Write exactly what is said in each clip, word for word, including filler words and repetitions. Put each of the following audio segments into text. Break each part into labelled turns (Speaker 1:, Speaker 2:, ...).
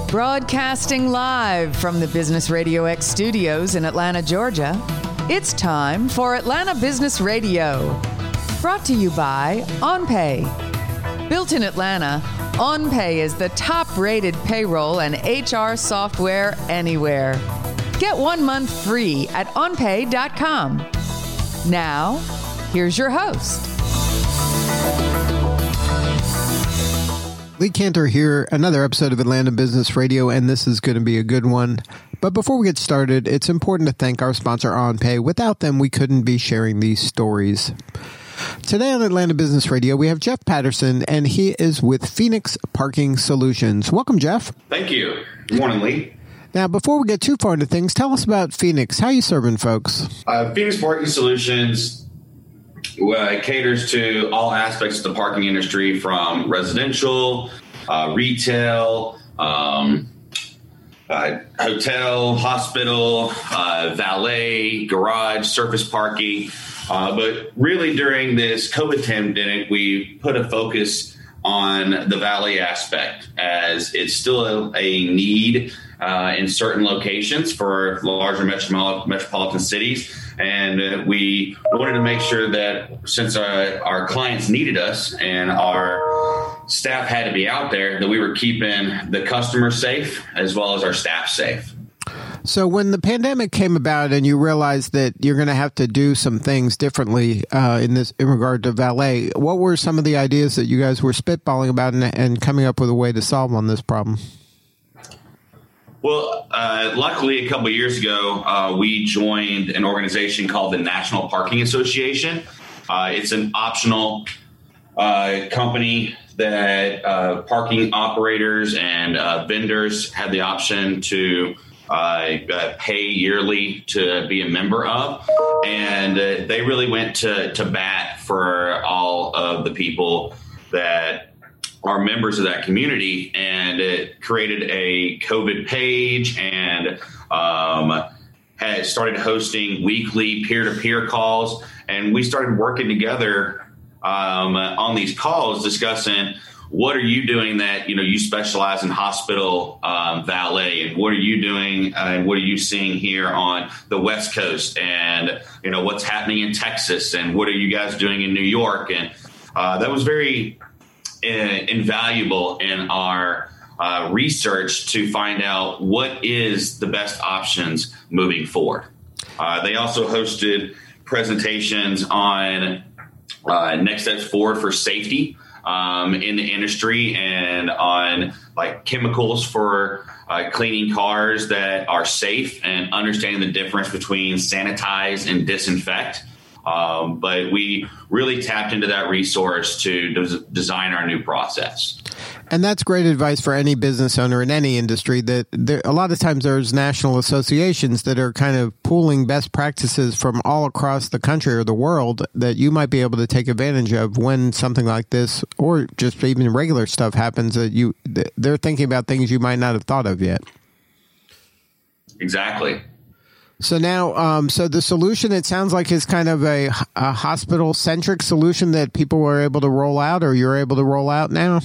Speaker 1: Broadcasting live from the Business Radio X studios in Atlanta, Georgia, it's time for Atlanta Business Radio. Brought to you by OnPay. Built in Atlanta, OnPay is the top-rated payroll and H R software anywhere. Get one month free at on pay dot com. Now, here's your host.
Speaker 2: Lee Cantor here, another episode of Atlanta Business Radio, and this is going to be a good one. But before we get started, it's important to thank our sponsor, OnPay. Without them, we couldn't be sharing these stories. Today on Atlanta Business Radio, we have Jeff Patterson, and he is with Phoenix Parking Solutions. Welcome, Jeff.
Speaker 3: Thank you. Good morning, Lee.
Speaker 2: Now, before we get too far into things, tell us about Phoenix. How are you serving folks?
Speaker 3: Uh, Phoenix Parking Solutions uh, caters to all aspects of the parking industry, from residential, uh, retail, um, uh, hotel, hospital, uh, valet, garage, surface parking. Uh, but really, during this COVID pandemic, we put a focus on the valet aspect, as it's still a, a need uh, in certain locations for larger metro- metropolitan cities. And uh, we wanted to make sure that since uh, our clients needed us and our staff had to be out there, that we were keeping the customer safe as well as our staff safe.
Speaker 2: So when the pandemic came about and you realized that you're going to have to do some things differently uh, in this in regard to valet, what were some of the ideas that you guys were spitballing about and, and coming up with a way to solve on this problem?
Speaker 3: Well, uh, luckily, a couple of years ago, uh, we joined an organization called the National Parking Association. Uh, it's an optional uh, company that uh, parking operators and uh, vendors have the option to Uh, uh, pay yearly to be a member of. And uh, they really went to, to bat for all of the people that are members of that community. And it created a COVID page and um, had started hosting weekly peer-to-peer calls. And we started working together um, on these calls discussing, what are you doing that, you know, you specialize in hospital um, valet, and what are you doing uh, and what are you seeing here on the West Coast, and, you know, what's happening in Texas, and what are you guys doing in New York? And uh, that was very uh, invaluable in our uh, research to find out what is the best options moving forward. Uh, they also hosted presentations on uh, next steps forward for safety Um, in the industry, and on like chemicals for uh, cleaning cars that are safe, and understanding the difference between sanitize and disinfect. Um, but we really tapped into that resource to des- design our new process.
Speaker 2: And that's great advice for any business owner in any industry, that there, a lot of times there's national associations that are kind of pooling best practices from all across the country or the world that you might be able to take advantage of when something like this, or just even regular stuff happens, that you they're thinking about things you might not have thought of yet.
Speaker 3: Exactly.
Speaker 2: So now, um, so the solution, it sounds like, is kind of a, a hospital-centric solution that people were able to roll out, or you're able to roll out now?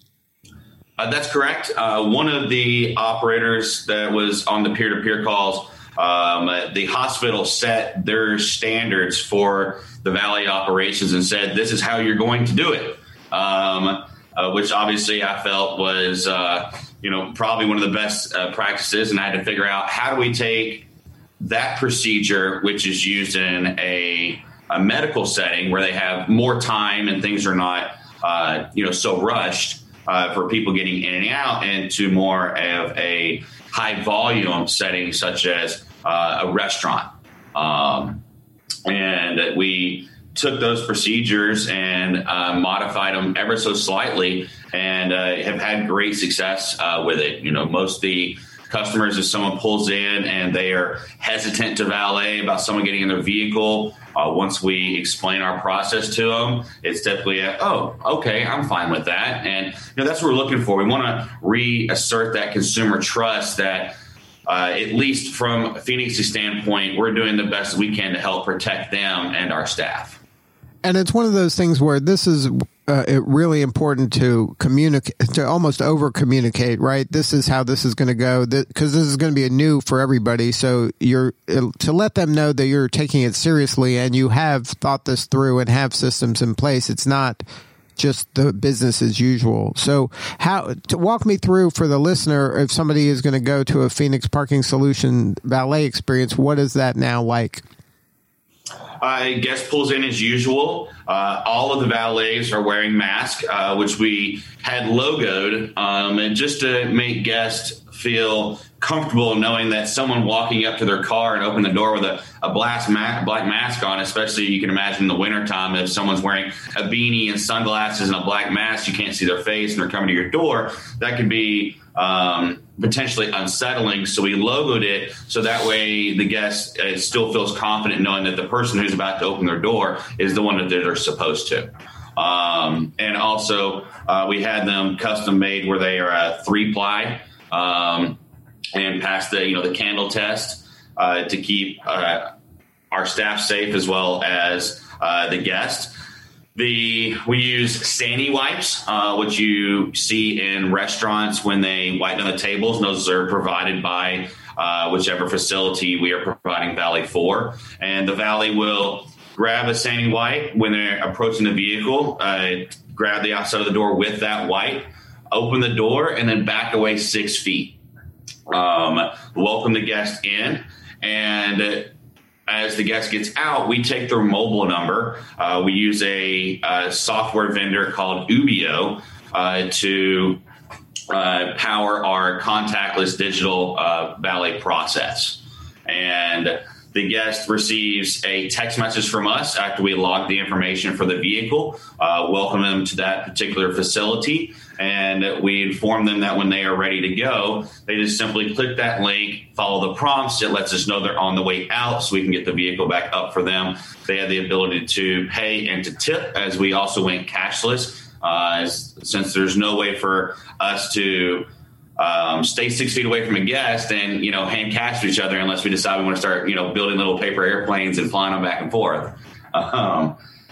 Speaker 3: Uh, that's correct. Uh, one of the operators that was on the peer-to-peer calls, um, the hospital set their standards for the valet operations and said, this is how you're going to do it, um, uh, which obviously I felt was, uh, you know, probably one of the best uh, practices. And I had to figure out, how do we take that procedure, which is used in a, a medical setting where they have more time and things are not, uh, you know, so rushed uh, for people getting in and out, into more of a high volume setting, such as uh, a restaurant. Um, and we took those procedures and uh, modified them ever so slightly, and uh, have had great success uh, with it. You know, most of the customers, if someone pulls in and they are hesitant to valet about someone getting in their vehicle, uh, once we explain our process to them, it's typically a, oh, okay, I'm fine with that. And you know, that's what we're looking for. We want to reassert that consumer trust that, uh, at least from Phoenix's standpoint, we're doing the best we can to help protect them and our staff.
Speaker 2: And it's one of those things where this is uh, it really important to communicate, to almost over communicate, right? This is how this is going to go, because this is going to be a new for everybody. So you're to let them know that you're taking it seriously and you have thought this through and have systems in place. It's not just the business as usual. So how to walk me through for the listener, if somebody is going to go to a Phoenix Parking Solution valet experience, what is that now like?
Speaker 3: Uh, guest pulls in as usual. Uh, all of the valets are wearing masks, uh, which we had logoed, um, and just to make guests feel comfortable knowing that someone walking up to their car and open the door with a, a black, ma- black mask on, especially you can imagine in the wintertime, if someone's wearing a beanie and sunglasses and a black mask, you can't see their face and they're coming to your door, that could be um, potentially unsettling. So we logoed it so that way the guest uh, still feels confident knowing that the person who's about to open their door is the one that they're supposed to. Um, and also uh, we had them custom made where they are a three ply um, and pass the, you know, the candle test uh, to keep uh, our staff safe as well as uh, the guest. The we use Sani wipes, uh, which you see in restaurants when they wipe down the tables. And those are provided by uh, whichever facility we are providing valet for. And the valet will grab a Sani wipe when they're approaching the vehicle, uh, grab the outside of the door with that wipe, open the door, and then back away six feet. Um, welcome the guest in, and as the guest gets out, we take their mobile number. Uh, we use a, a software vendor called Ubio uh, to uh, power our contactless digital uh, valet process. And the guest receives a text message from us after we log the information for the vehicle, uh, welcome them to that particular facility, and we inform them that when they are ready to go, they just simply click that link, follow the prompts. It lets us know they're on the way out so we can get the vehicle back up for them. They have the ability to pay and to tip, as we also went cashless, uh, as, since there's no way for us to Um, stay six feet away from a guest and, you know, hand cash to each other unless we decide we want to start, you know, building little paper airplanes and flying them back and forth. Um,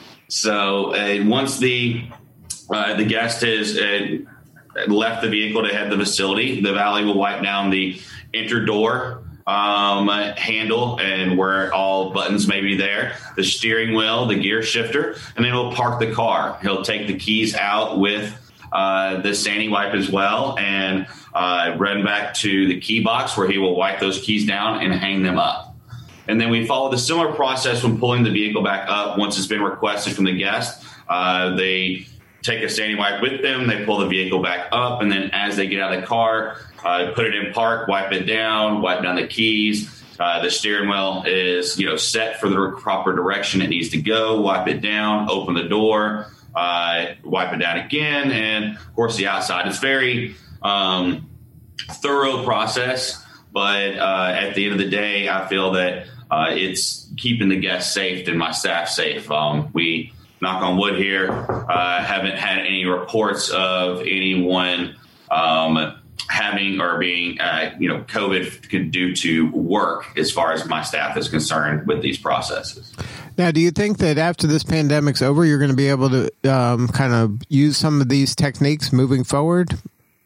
Speaker 3: so uh, once the uh, the guest has uh, left the vehicle to head the facility, the valet will wipe down the enter door um, handle and where all buttons may be there, the steering wheel, the gear shifter, and then he'll park the car. He'll take the keys out with Uh, the Sani wipe as well, and uh, run back to the key box where he will wipe those keys down and hang them up. And then we follow the similar process when pulling the vehicle back up. Once it's been requested from the guest, uh, they take a Sani wipe with them, they pull the vehicle back up, and then as they get out of the car, uh, put it in park, wipe it down, wipe down the keys. Uh, the steering wheel is, you know, set for the proper direction it needs to go, wipe it down, open the door, Uh, wipe it down again, and of course the outside. It's very um, thorough process, but uh, at the end of the day, I feel that uh, it's keeping the guests safe and my staff safe. Um, we, knock on wood here, uh, haven't had any reports of anyone um, having or being, uh, you know, COVID could due to work as far as my staff is concerned with these processes.
Speaker 2: Now, do you think that after this pandemic's over, you're going to be able to um, kind of use some of these techniques moving forward?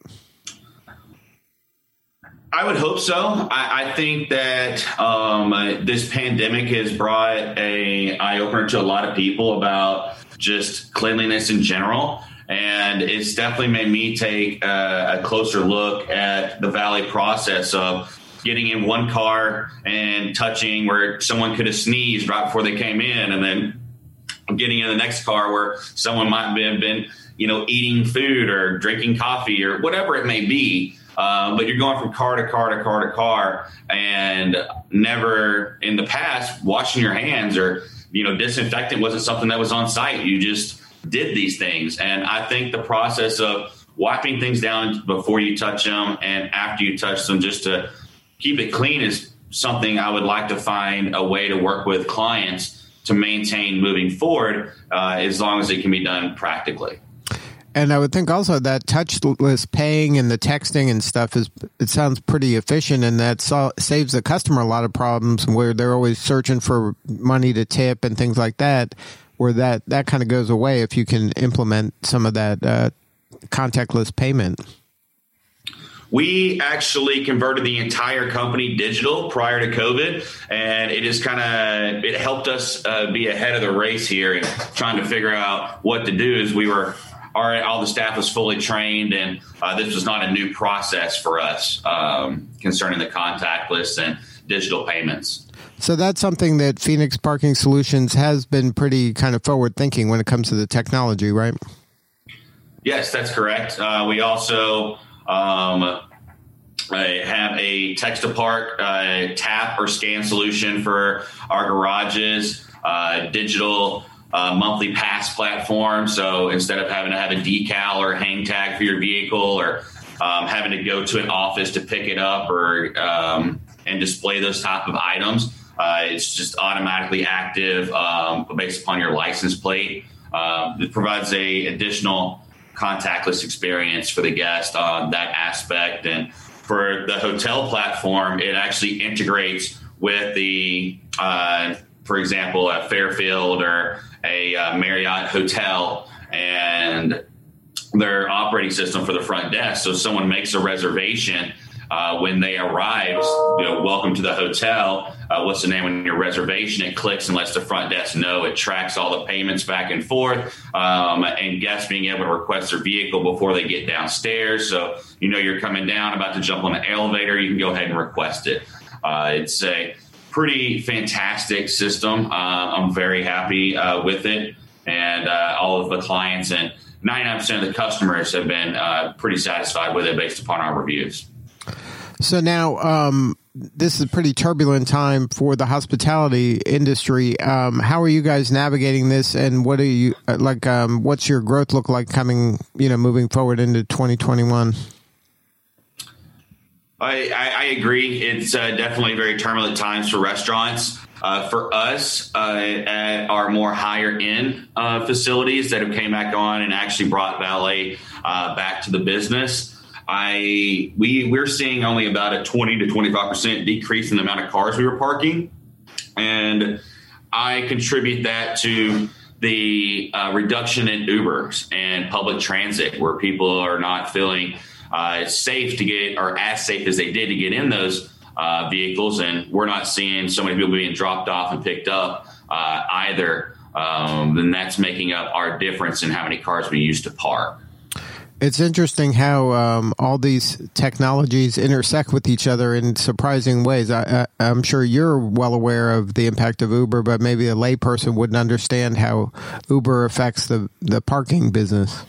Speaker 3: I would hope so. I, I think that um, this pandemic has brought a eye-opener to a lot of people about just cleanliness in general. And it's definitely made me take a, a closer look at the valet process of getting in one car and touching where someone could have sneezed right before they came in, and then getting in the next car where someone might have been, you know, eating food or drinking coffee or whatever it may be. Uh, but you're going from car to car to car to car, and never in the past washing your hands or, you know, disinfectant wasn't something that was on site. You just did these things. And I think the process of wiping things down before you touch them and after you touch them just to keep it clean is something I would like to find a way to work with clients to maintain moving forward, uh, as long as it can be done practically.
Speaker 2: And I would think also that touchless paying and the texting and stuff is, it sounds pretty efficient, and that so, saves the customer a lot of problems where they're always searching for money to tip and things like that. or that that kind of goes away if you can implement some of that uh, contactless payment?
Speaker 3: We actually converted the entire company digital prior to COVID, and it is kind of, it helped us uh, be ahead of the race here and trying to figure out what to do. As we were, our, all the staff was fully trained, and uh, this was not a new process for us um, concerning the contactless and digital payments.
Speaker 2: So that's something that Phoenix Parking Solutions has been pretty kind of forward thinking when it comes to the technology, right?
Speaker 3: Yes, that's correct. Uh, we also Um, I have a text to park uh, tap or scan solution for our garages, uh, digital uh, monthly pass platform. So instead of having to have a decal or a hang tag for your vehicle, or um, having to go to an office to pick it up or um, and display those type of items, uh, it's just automatically active um, based upon your license plate. Uh, it provides a additional contactless experience for the guest on that aspect. And for the hotel platform, it actually integrates with the, uh, for example, a Fairfield or a uh, Marriott hotel and their operating system for the front desk. So if someone makes a reservation uh, when they arrive, you know, welcome to the hotel. Uh, what's the name on your reservation? It clicks and lets the front desk know. It tracks all the payments back and forth, um, and guests being able to request their vehicle before they get downstairs. So, you know, you're coming down, about to jump on the elevator, you can go ahead and request it. Uh, it's a pretty fantastic system. Uh, I'm very happy uh, with it, and uh, all of the clients and ninety-nine percent of the customers have been uh, pretty satisfied with it based upon our reviews.
Speaker 2: So now, um, this is a pretty turbulent time for the hospitality industry. Um, how are you guys navigating this, and what are you like? Um, what's your growth look like coming, you know, moving forward into twenty twenty-one?
Speaker 3: I, I, I agree. It's uh, definitely very turbulent times for restaurants. Uh, for us, uh, at our more higher end uh, facilities that have came back on and actually brought valet uh, back to the business, I we we're seeing only about a twenty to twenty-five percent decrease in the amount of cars we were parking, and I contribute that to the uh, reduction in Ubers and public transit, where people are not feeling uh, safe to get, or as safe as they did to get in those uh, vehicles, and we're not seeing so many people being dropped off and picked up uh, either. Um, then that's making up our difference in how many cars we use to park.
Speaker 2: It's interesting how um, all these technologies intersect with each other in surprising ways. I, I, I'm sure you're well aware of the impact of Uber, but maybe a layperson wouldn't understand how Uber affects the, the parking business.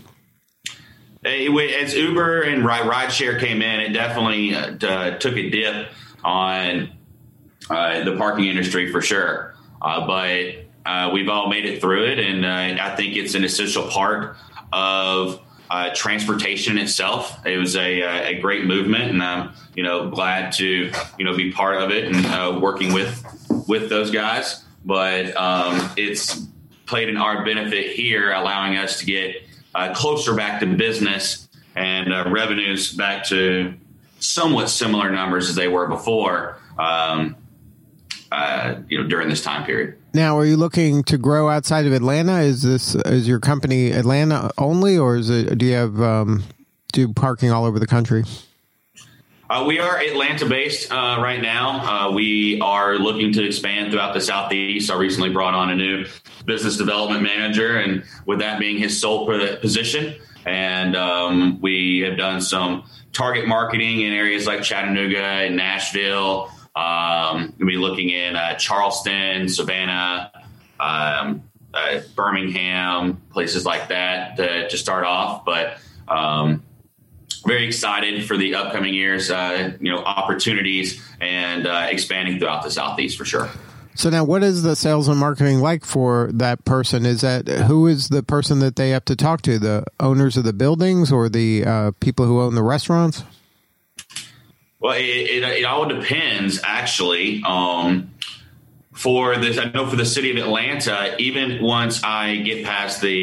Speaker 3: As Uber and rideshare came in, it definitely uh, took a dip on uh, the parking industry for sure. Uh, but uh, we've all made it through it, and uh, I think it's an essential part of Uh, transportation itself. It was a, a great movement, and I'm, you know, glad to, you know, be part of it and uh, working with with those guys. But um, it's played in our benefit here, allowing us to get uh, closer back to business and uh, revenues back to somewhat similar numbers as they were before, um, uh, you know, during this time period.
Speaker 2: Now, are you looking to grow outside of Atlanta? Is this is your company Atlanta only, or is it? Do you have um, do parking all over the country?
Speaker 3: Uh, we are Atlanta based uh, right now. Uh, we are looking to expand throughout the Southeast. I recently brought on a new business development manager, and with that being his sole position, and um, we have done some target marketing in areas like Chattanooga and Nashville. Um, we'll be looking in uh, Charleston, Savannah, um, uh, Birmingham, places like that to, to start off. But um, very excited for the upcoming years, uh, you know, opportunities and uh, expanding throughout the Southeast for sure.
Speaker 2: So now, what is the sales and marketing like for that person? Is that who is the person that they have to talk to? The owners of the buildings or the uh, people who own the restaurants?
Speaker 3: Well, it, it, it all depends, actually. Um, for this, I know for the city of Atlanta, even once I get past the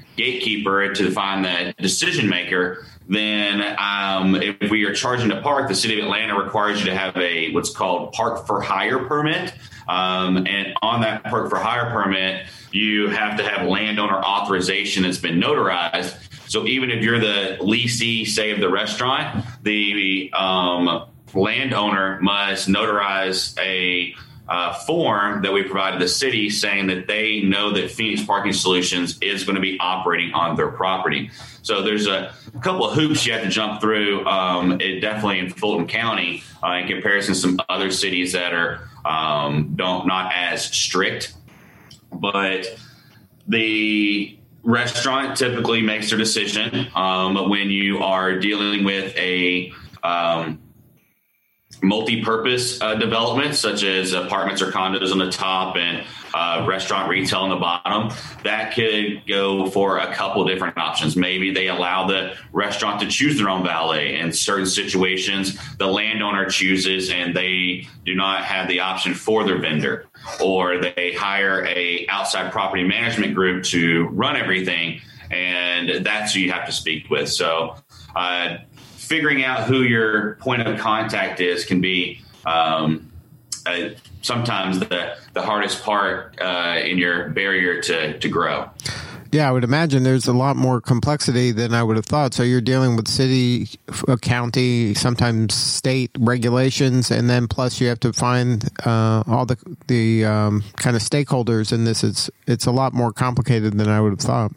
Speaker 3: gatekeeper to find the decision maker, then um, if we are charging to park, the city of Atlanta requires you to have a what's called park for hire permit. Um, and on that park for hire permit, you have to have landowner authorization that's been notarized. So even if you're the leasee, say, of the restaurant, the um, landowner must notarize a Uh, form that we provide to the city saying that they know that Phoenix Parking Solutions is going to be operating on their property. So there's a couple of hoops you have to jump through, um, it definitely in Fulton County uh, in comparison to some other cities that are um, don't not as strict. But the restaurant typically makes their decision um, when you are dealing with a um, multi-purpose uh, development, such as apartments or condos on the top and uh, restaurant retail on the bottom. That could go for a couple different options. Maybe they allow the restaurant to choose their own valet. In certain situations, the landowner chooses and they do not have the option for their vendor, or they hire a outside property management group to run everything, and that's who you have to speak with. So uh, figuring out who your point of contact is can be um, uh, sometimes the, the hardest part uh, in your barrier to, to grow.
Speaker 2: Yeah, I would imagine there's a lot more complexity than I would have thought. So you're dealing with city, county, sometimes state regulations, and then plus you have to find uh, all the the um, kind of stakeholders in this. It's it's a lot more complicated than I would have thought.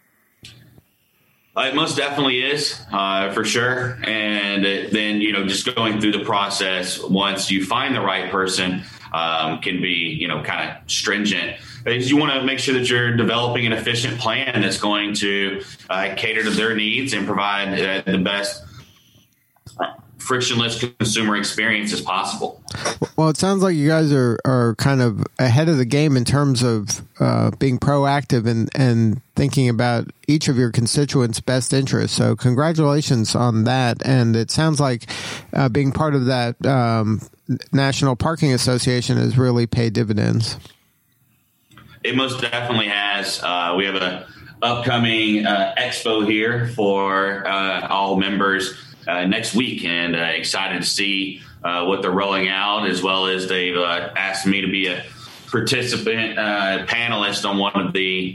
Speaker 3: Uh, it most definitely is, uh, for sure. And then, you know, just going through the process, once you find the right person, um, can be, you know, kind of stringent. Is you want to make sure that you're developing an efficient plan that's going to uh, cater to their needs and provide uh, the best frictionless consumer experience as possible.
Speaker 2: Well, it sounds like you guys are, are kind of ahead of the game in terms of uh, being proactive and, and thinking about each of your constituents' best interests. So congratulations on that. And it sounds like uh, being part of that um, National Parking Association has really paid dividends.
Speaker 3: It most definitely has. Uh, we have a upcoming uh, expo here for uh, all members Uh, next week, and uh, excited to see uh, what they're rolling out, as well as they've uh, asked me to be a participant uh, panelist on one of the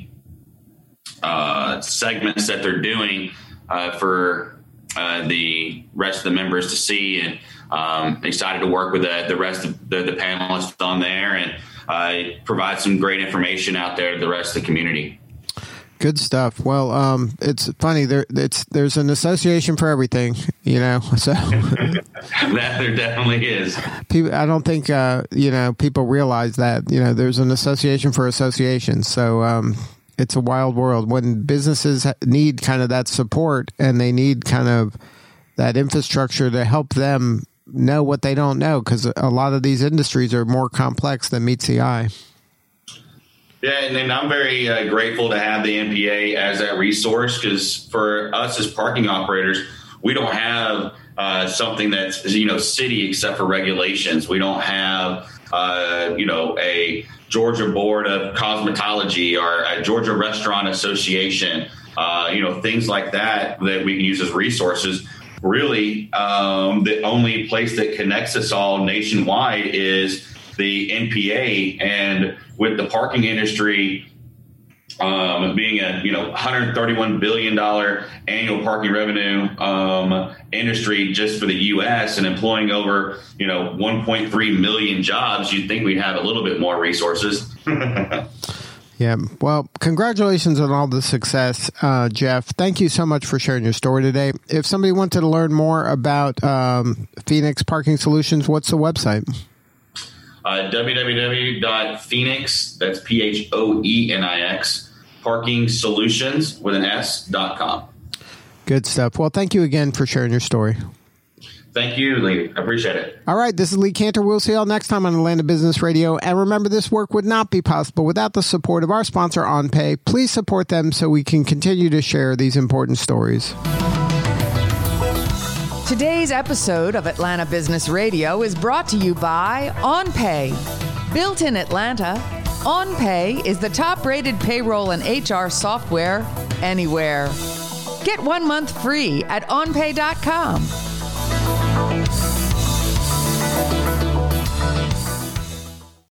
Speaker 3: uh, segments that they're doing uh, for uh, the rest of the members to see, and um, excited to work with the, the rest of the, the panelists on there and uh, provide some great information out there to the rest of the community.
Speaker 2: Good stuff. Well, um, it's funny. There, it's there's an association for everything, you know. So
Speaker 3: that there definitely is.
Speaker 2: People, I don't think uh, you know people realize that you know there's an association for associations. So um, it's a wild world when businesses need kind of that support and they need kind of that infrastructure to help them know what they don't know, because a lot of these industries are more complex than meets the eye.
Speaker 3: Yeah, and then I'm very uh, grateful to have the N P A as that resource, because for us as parking operators, we don't have uh, something that's, you know, city except for regulations. We don't have, uh, you know, a Georgia Board of Cosmetology or a Georgia Restaurant Association, uh, you know, things like that that we can use as resources. Really, um, the only place that connects us all nationwide is the N P A, and with the parking industry um, being a you know one hundred thirty-one billion dollars annual parking revenue um, industry just for the U S and employing over you know one point three million jobs, you'd think we'd have a little bit more resources.
Speaker 2: Yeah. Well, congratulations on all the success, uh, Jeff. Thank you so much for sharing your story today. If somebody wanted to learn more about um, Phoenix Parking Solutions, what's the website?
Speaker 3: Uh, w w w dot phoenix, that's P H O E N I X, parking solutions with an S dot com.
Speaker 2: Good stuff. Well, thank you again for sharing your story.
Speaker 3: Thank you, Lee. I appreciate it.
Speaker 2: All right. This is Lee Cantor. We'll see you all next time on Atlanta Business Radio. And remember, this work would not be possible without the support of our sponsor, OnPay. Please support them so we can continue to share these important stories.
Speaker 1: Today's episode of Atlanta Business Radio is brought to you by OnPay. Built in Atlanta, OnPay is the top-rated payroll and H R software anywhere. Get one month free at onpay dot com.